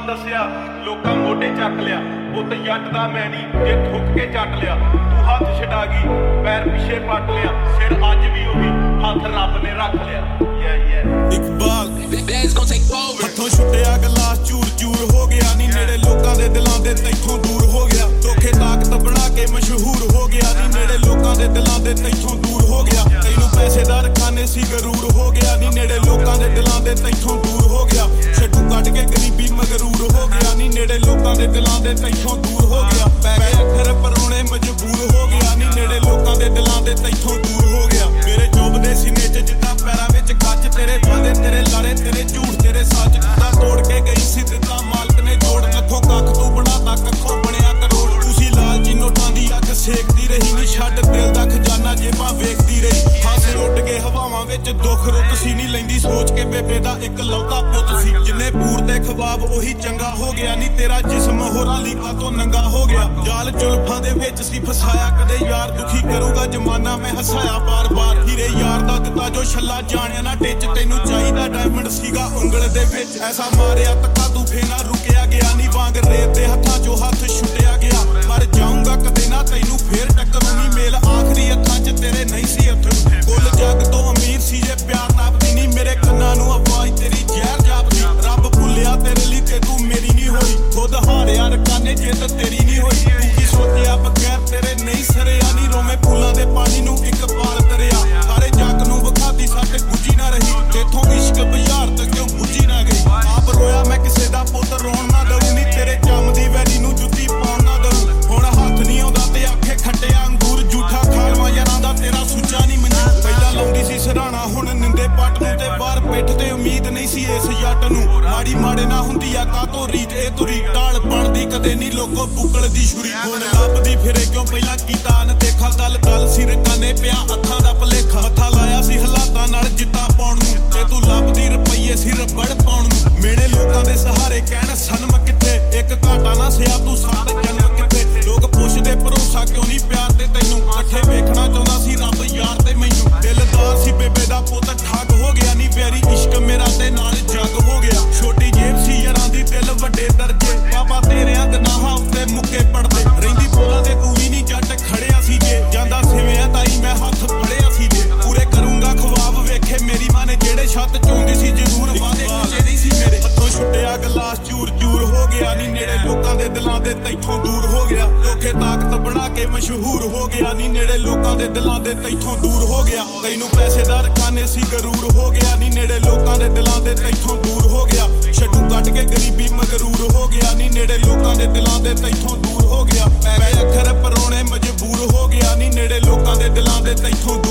दसिया लोकां मोढे चक लिया पुत जट दा मैं नहीं जे थुक के चट लिया तू हथ छडा गई पैर पिछे पट लिया सिर अज भी उही हथ रब ने रख लिया इकबाल हथों छुट्टिया गलास चूर चूर हो गया नी नेड़े लोकां दे दिलां दे तैथों दूर हो गया धोखे ताकत बना के मशहूर हो गया नी नेड़े लोकां दे दिलां दे तैथों दूर हो गया तैनूं पैसेदार खाने सी गरूर हो गया नी नेड़े लोकां दे दिलां दे तैथों दूर हो गया छड्डू कट के गरीबी मगरूर हो गया नी नेड़े लोकां दे दिलां दे तैथों दूर हो गया पै गए अखर परोणे मजबूर हो गया नी नेड़े लोकां दे दिलां दे तैथों दूर हो गया मेरे जोब दे सीने च जिद्दां पैरां विच कच तेरे वादे तेरे लारे तेरे झूठ तेरे सच दा तोड़ के गई सी दित्ता मालक ने जोड़ लखों कख तू बनाता कखों बनया करोड़ तुसी लालची नोटां दी अग सेकदी रही नी छड्ड दिल दा खजाना जेबां वेखदी रही हासे उड़ के हवावां विच दुख रुत सी नी लैंदी सोच के बेबे दा इक लौता पुੱਤ सी जिन्ने पूर ते खवाब ओही चंगा हो गया नी तेरा जिस्म होरां लीका तो नंगा हो गया जाल जुल्फां दे विच सी फसाया कदे यार दुखी करूगा जमाना मैं हसाया बार बार हीरे यार दा दित्ता जो छल्ला जाणिया ना टिच तैनूं चाहीदा डायमंड सीगा ਉਂਗਲ दे विच ऐसा मारिया तक्का तू फेना रुकिया गया नी वांग रेत दे हत्थां चों हत्थ छुटिया गया मर जाऊंगा कदे ना तैनूं फेर टक्करूं नी मेल आखरी अखां च तेरे नहीं सी अथरू कुल जग तो अमीर सी जे प्यार नापदी नी मेरे कन्नां नूं आवाज़ तेरी जहर जापदी रब भुल्लिया तेरे लिए ते तू मेरी नहीं होई खुद हारिया रकाने जिद्द तेरी नहीं होई तू की सोचिया बगैर तेरे नहीं सरिया नी रोवे फुल्लां दे पानी नूं इक पाल तरिया सारे जग नूं विखाती सट गुजी ना रही तेथों इश्क बाजार तक क्यों बुझी ना गई आप रोया मैं किसे दा पुੱਤ रोण ना दऊं नी तेरे जमदी वैरी नूं जुੱਤੀ पाउण ना दऊं हुण हत्थ नहीं आउंदा ते आखे खट्टिया अंगूर झूठा खालवा यारां दा तेरा सुੱਚਾ नहीं मंजू पहिला लाउंदी सी सराणा हुण निंदे पट नूं ते बाहर पिੱਠ ते उम्मीद नहीं सी इस जट नूं माड़ी माड़े ना हुंदी आ कातों रीत ए तुरी ढाल बनदी कदे नहीं लोको बुकल दी छुरी हुण ਲੱਭਦੀ ਫਿਰੇ क्यों ਪਹਿਲਾਂ ਕੀਤਾ ਅਨदेखा दल दल सी रकाने पिया ਅੱਖਾਂ ਦਾ ਭਲੇਖਾ ਮੱਥਾ ਲਾਇਆ ਸੀ ਹਾਲਾਤਾਂ ਨਾਲ ਜਿੱਤਾਂ ਪਾਉਣ ਨੂੰ ਤੇ ਤੂੰ ਲੱਭਦੀ ਰੁਪਈਏ ਸੀ ਰਬੜ ਪਾਉਣ ਨੂੰ ਮੇਰੇ ਲੋਕਾਂ ਦੇ ਸਹਾਰੇ ਕਹਿਣ ਸਨਮ ਕਿੱਥੇ ਇੱਕ ਘਾਟਾ ਨਾ ਸਿਆ ਤੂੰ ਸਾਥ ਜਨਮ ਕਿੱਥੇ ਲੋਕ ਪੁੱਛਦੇ ਭਰੋਸਾ ਕਿਉਂ ਨਹੀਂ ਪਿਆਰ ਤੇ ਤੈਨੂੰ ਇਕੱਠੇ ਵੇਖਣਾ ਚਾਹੁੰਦਾ ਸੀ ਰੱਬ ਯਾਰ ਤੇ ਮੈਨੂੰ ਦਿਲਦਾਰ ਸੀ ਬੇਬੇ ਦਾ ਪੁੱਤ ਠੱਗ ਹੋ ਗਿਆ ਨਹੀਂ ਵੈਰੀ ਇਸ਼ਕ ਮੇਰਾ ਤੇ ਨਾਲ ਜੱਗ ਹੋ ਗਿਆ ਛੋਟੀ ਜੇਬ ਸੀ ਯਾਰਾਂ ਦੀ ਦਿਲ ਵੱਡੇ ਦਰਜੇ ਬਾਬਾ ਤੇਰਿਆਂ ਗਨਾਹਾਂ ਉੱਤੇ ਮੁੱਕੇ ਪੜਦੇ ਰਹਿੰਦੀ ਬੋਲਾਂ ਤੇ ਤੂੰ ਵੀ ਨਹੀਂ ਜੱਟ ਖੜਿਆ ਸੀ ਜੇ ਜਾਂਦਾ ਸਿਵਿਆਂ ਤਾਈ ਮੈਂ ਹੱਥ ਫੜਿਆ ਸੀ ਜੇ ਪੂਰੇ ਕਰੂੰਗਾ ਖਵਾਬ ਵੇਖੇ ਮੇਰੀ ਮਾਂ ਨੇ ਜਿਹੜੇ ਛੱਤ ਚੋਂਦੀ ਸੀ ਜ਼ਰੂਰ ਵਾਦੇ ਜਿਹੜੀ ਸੀ ਮੇਰੇ ਹੱਥੋਂ ਛੁੱਟਿਆ ਗਲਾਸ ਚੂਰ ਚੂਰ ਹੋ ਗਿਆ ਨੀ ਨੇੜੇ ਲੋਕਾਂ ਦੇ ਦਿਲਾਂ ਦੇ ਤੈਥੋਂ ਦੂਰ ਹੋ ਗਿਆ ਧੋਖੇ ਤਾਕਤ ਬਣਾ ਕੇ ਮਸ਼ਹੂਰ ਹੋ ਗਿਆ ਨੀ ਨੇੜੇ ਲੋਕਾਂ ਦੇ ਦਿਲਾਂ ਦੇ ਤੈਥੋਂ ਦੂਰ ਹੋ ਗਿਆ ਤੈਨੂੰ ਪੈਸੇਦਾਰ ਖਾਨੇ ਸੀ ਗਰੂਰ ਹੋ ਗਿਆ ਨੀ ਨੇੜੇ ਲੋਕਾਂ ਦੇ ਦਿਲਾਂ ਦੇ ਤੈਥੋਂ ਦੂਰ ਹੋ ਗਿਆ ਛੱਡੂ ਕੱਟ ਕੇ ਗਰੀਬੀ ਮਗਰੂਰ ਹੋ ਗਿਆ ਨੀ ਨੇੜੇ ਲੋਕਾਂ ਦੇ ਦਿਲਾਂ ਦੇ ਤੈਥੋਂ ਦੂਰ ਹੋ ਗਿਆ ਪੈ ਗਏ ਅੱਖਰ ਪਰੋਣੇ ਮਜਬੂਰ ਹੋ ਗਿਆ ਨੀ ਨੇੜੇ ਲੋਕਾਂ ਦੇ ਦਿਲਾਂ ਦੇ ਤੈਥੋਂ